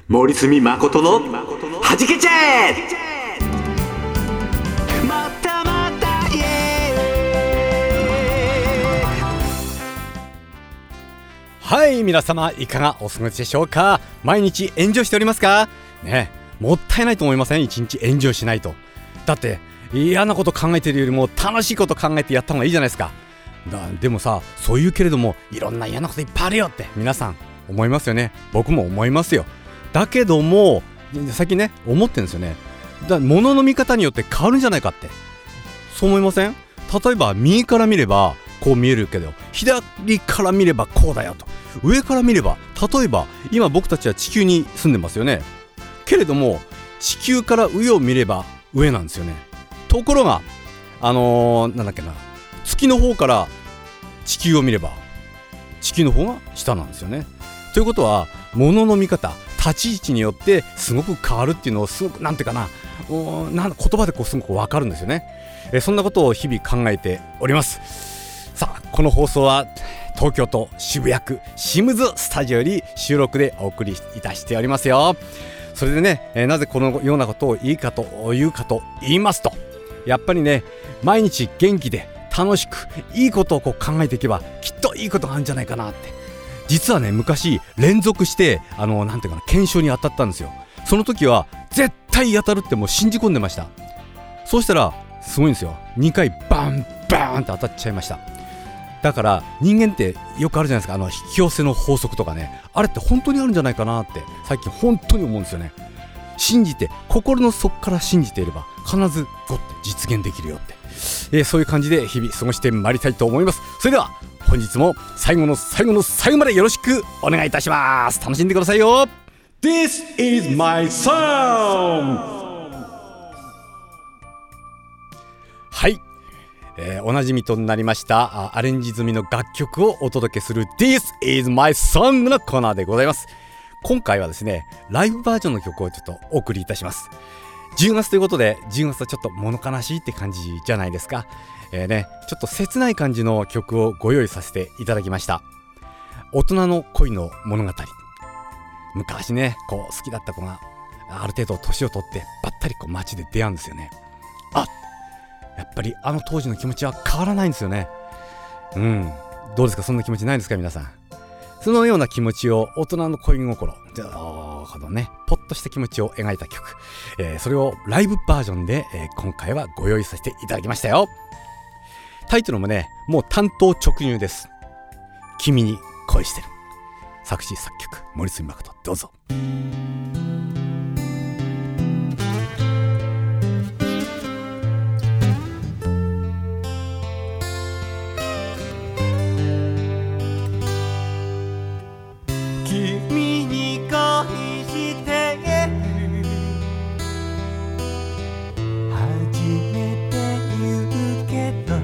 森住誠のはじけちゃえ。またまたイエー。 はい、皆様いかがお過ごしでしょうか。毎日エンジョイしておりますかね。もったいないと思いません？一日エンジョイしないと。だって嫌なこと考えてるよりも楽しいこと考えてやった方がいいじゃないですか。でもさ、そういうけれどもいろんな嫌なこといっぱいあるよって皆さん思いますよね。僕も思いますよ。だけども最近ね思ってるんですよね。物の見方によって変わるんじゃないかって、そう思いません？例えば右から見ればこう見えるけど、左から見ればこうだよと。上から見れば、例えば今僕たちは地球に住んでますよね。けれども地球から上を見れば上なんですよね。ところがなんだっけな、月の方から地球を見れば地球の方が下なんですよね。ということは物の見方、立ち位置によってすごく変わるっていうのをすごくなんていうかな、言葉でこうすごく分かるんですよね。そんなことを日々考えております。さあ、この放送は東京都渋谷区シムズスタジオより収録でお送りいたしておりますよ。それでね、なぜこのようなことを言うかと言いますと、やっぱりね、毎日元気で楽しくいいことをこう考えていけばきっといいことがあるんじゃないかなって。実はね、昔連続してなんていうかな、検証に当たったんですよ。その時は絶対当たるってもう信じ込んでました。そうしたらすごいんですよ。2回バンバーンって当たっちゃいました。だから人間ってよくあるじゃないですか、引き寄せの法則とかね、あれって本当にあるんじゃないかなって最近本当に思うんですよね。信じて、心の底から信じていれば必ずゴッて実現できるよって、そういう感じで日々過ごしてまいりたいと思います。それでは本日も最後の最後の最後までよろしくお願いいたします。楽しんでくださいよ。 This is my song。 はい、おなじみとなりましたアレンジ済みの楽曲をお届けする This is my song のコーナーでございます。今回はですね、ライブバージョンの曲をちょっとお送りいたします。10月ということで、10月はちょっと物悲しいって感じじゃないですか。ちょっと切ない感じの曲をご用意させていただきました。大人の恋の物語。昔ね、こう好きだった子がある程度年を取ってばったりこう街で出会うんですよね。やっぱり当時の気持ちは変わらないんですよね。どうですか、そんな気持ちないですか皆さん。そのような気持ちを、大人の恋心、ポッとした気持ちを描いた曲、それをライブバージョンで、今回はご用意させていただきましたよ。タイトルもね、もう単刀直入です。君に恋してる。作詞作曲森住誠、どうぞ。 君に恋して初めて言うけど、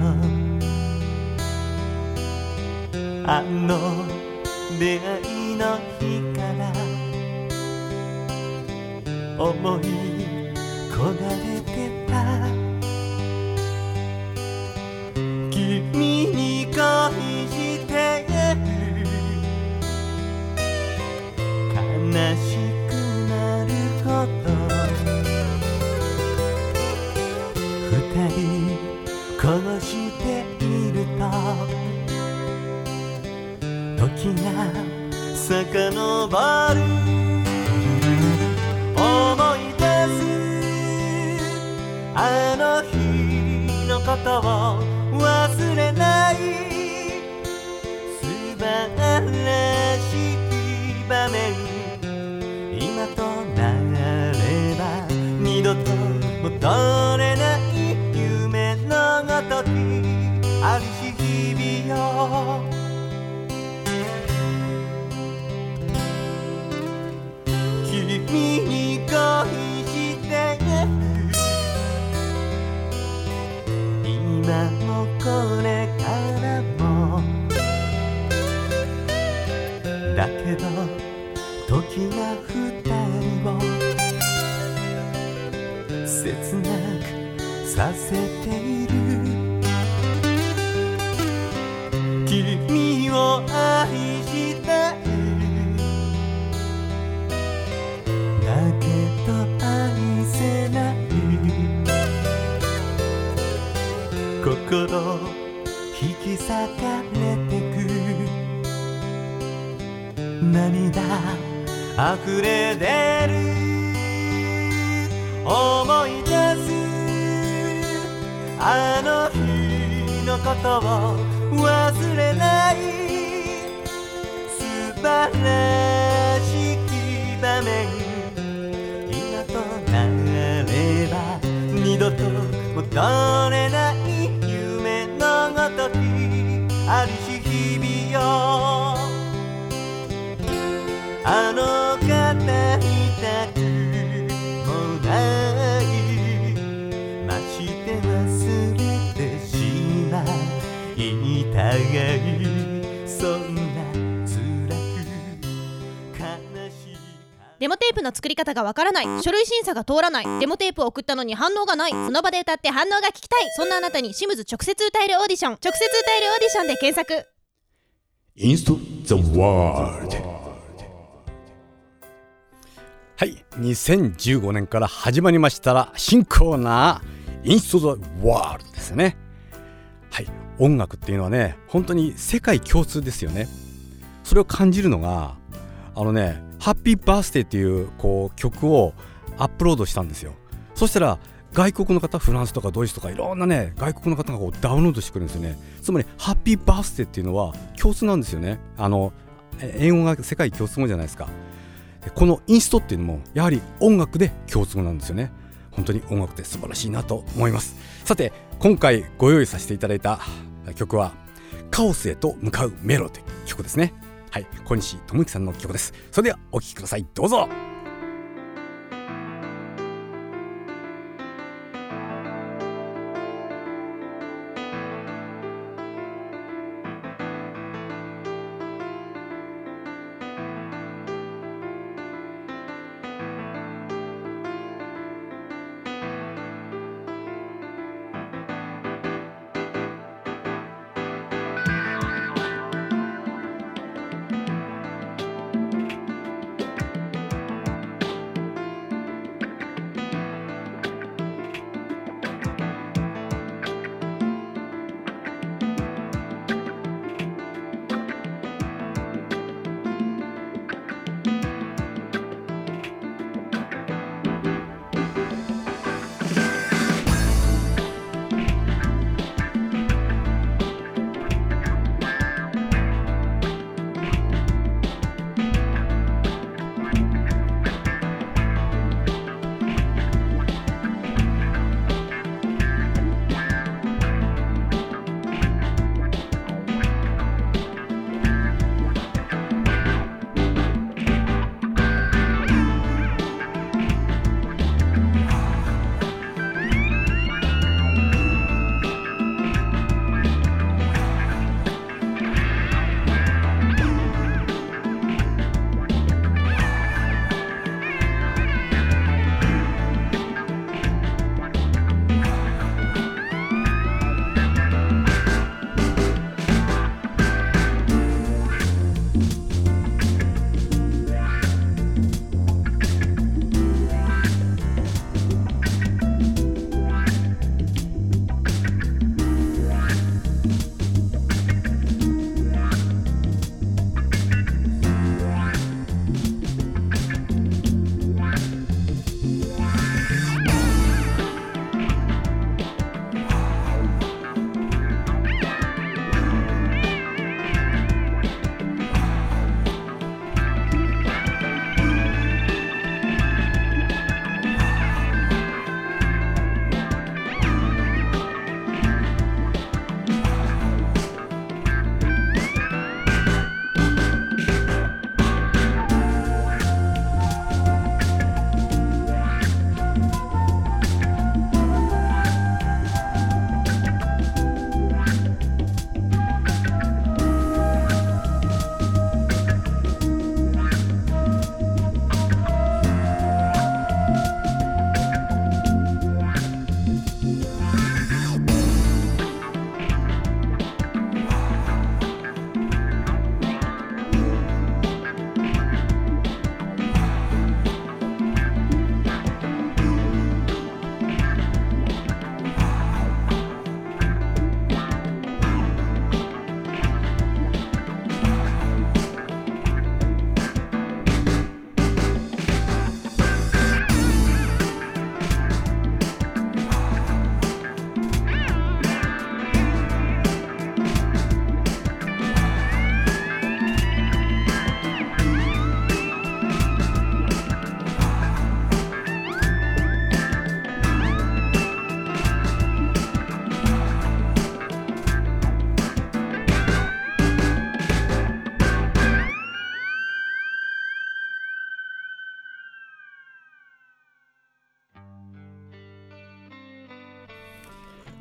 出会いの日から思い焦がれてた。君に恋して悲しくなるほど、二人こうしていると時が遡る。思い出すあの日のことを忘れない。素晴らしい場面、今となれば二度と戻れない夢のごときある日々よ。君に恋して今もこれからも、だけど時が二人を切なくさせている。君を愛して溢れ出る思い出すあの日のことを忘れない素晴らしき場面今となれば二度と戻れない夢のごときあるし日々よあの方見たくもないまして忘れてしまいたいそんな辛く悲しいデモテープの作り方がわからない、書類審査が通らない、デモテープを送ったのに反応がない、その場で歌って反応が聞きたい、そんなあなたにシムズ直接歌えるオーディション、直接歌えるオーディションで検索。 インストザワールド。 はい、2015年から始まりましたら新コーナーインスト・ザ・ワールドですね。はい、音楽っていうのはね本当に世界共通ですよね。それを感じるのがハッピーバースデーっていう曲をアップロードしたんですよ。そしたら外国の方、フランスとかドイツとかいろんなね外国の方がダウンロードしてくるんですよね。つまりハッピーバースデーっていうのは共通なんですよね。英語が世界共通語じゃないですか。このインストっていうのもやはり音楽で共通語なんですよね。本当に音楽って素晴らしいなと思います。さて今回ご用意させていただいた曲はカオスへと向かうメロという曲ですね。はい、小西智之さんの曲です。それではお聴きください。どうぞ。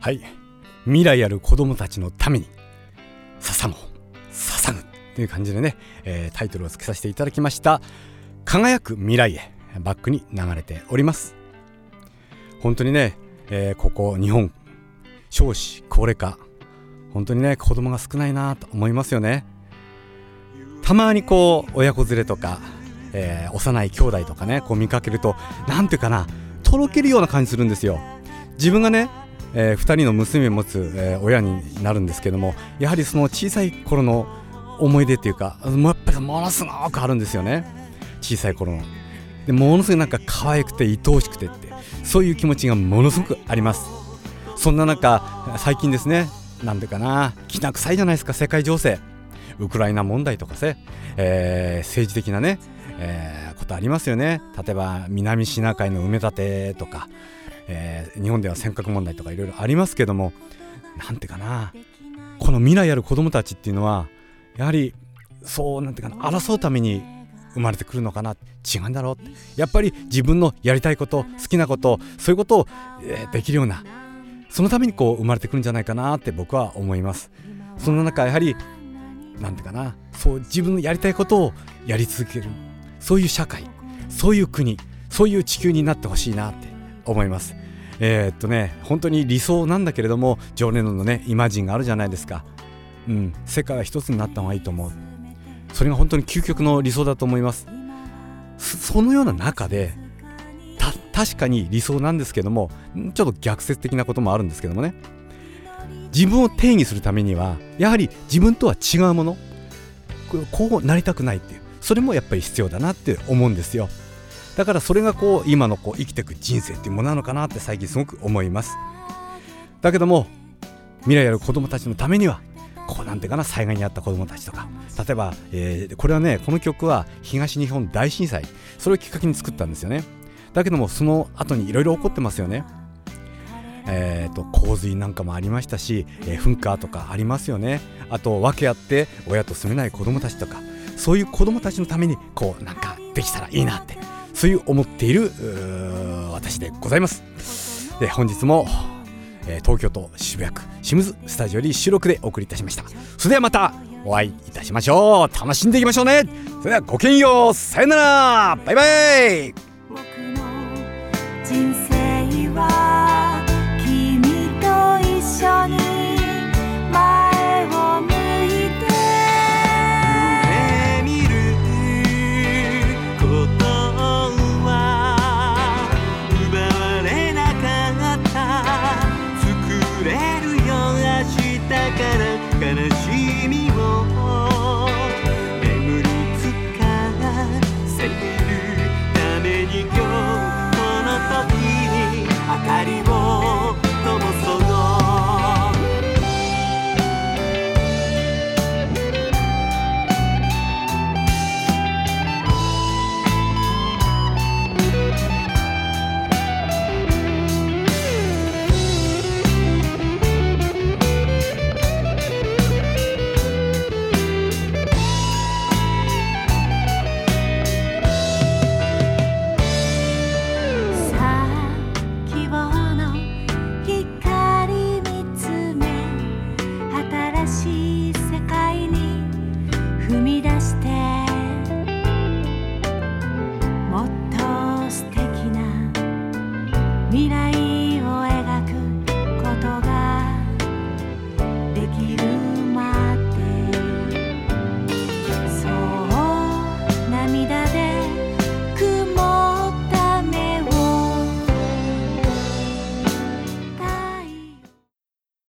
はい、未来ある子供たちのために捧も捧ぐという感じでね、タイトルをつけさせていただきました。輝く未来へバックに流れております。本当にね、ここ日本少子高齢化、本当にね子供が少ないなと思いますよね。たまにこう親子連れとか、幼い兄弟とかねこう見かけると、なんていうかな、とろけるような感じするんですよ。自分がね、2人の娘を持つ、親になるんですけども、やはりその小さい頃の思い出っていうか、やっぱりものすごくあるんですよね。小さい頃ので、ものすごいなんか可愛くて愛おしくてって、そういう気持ちがものすごくあります。そんな中最近ですね、なんでかな、きな臭いじゃないですか、世界情勢、ウクライナ問題とか政治的なね、ことありますよね。例えば南シナ海の埋め立てとか、日本では尖閣問題とかいろいろありますけども、なんてかな、この未来ある子どもたちっていうのはやはりそうなんてかな、争うために生まれてくるのかな、違うんだろうって、やっぱり自分のやりたいこと、好きなこと、そういうことを、できるような、そのためにこう生まれてくるんじゃないかなって僕は思います。その中やはりなんてかな、そう自分のやりたいことをやり続ける、そういう社会、そういう国、そういう地球になってほしいなって思います。本当に理想なんだけれども、ジョン・レノンのねイマジンがあるじゃないですか。世界は一つになった方がいいと思う。それが本当に究極の理想だと思います。そのような中で確かに理想なんですけども、ちょっと逆説的なこともあるんですけどもね、自分を定義するためにはやはり自分とは違うもの、こうなりたくないっていう、それもやっぱり必要だなって思うんですよ。だからそれがこう今のこう生きていく人生っていうものなのかなって最近すごく思います。だけども未来ある子どもたちのためには、こうなんていうかな、災害に遭った子どもたちとか、例えば、これはね、この曲は東日本大震災、それをきっかけに作ったんですよね。だけどもその後にいろいろ起こってますよね。洪水なんかもありましたし、噴火とかありますよね。あと訳あって親と住めない子どもたちとか、そういう子どもたちのためにこうなんかできたらいいなって、そういう思っている私でございます。本日も東京都渋谷区清水スタジオより収録でお送りいたしました。それではまたお会いいたしましょう。楽しんでいきましょうね。それではごきげんよう、さよなら、バイバイ。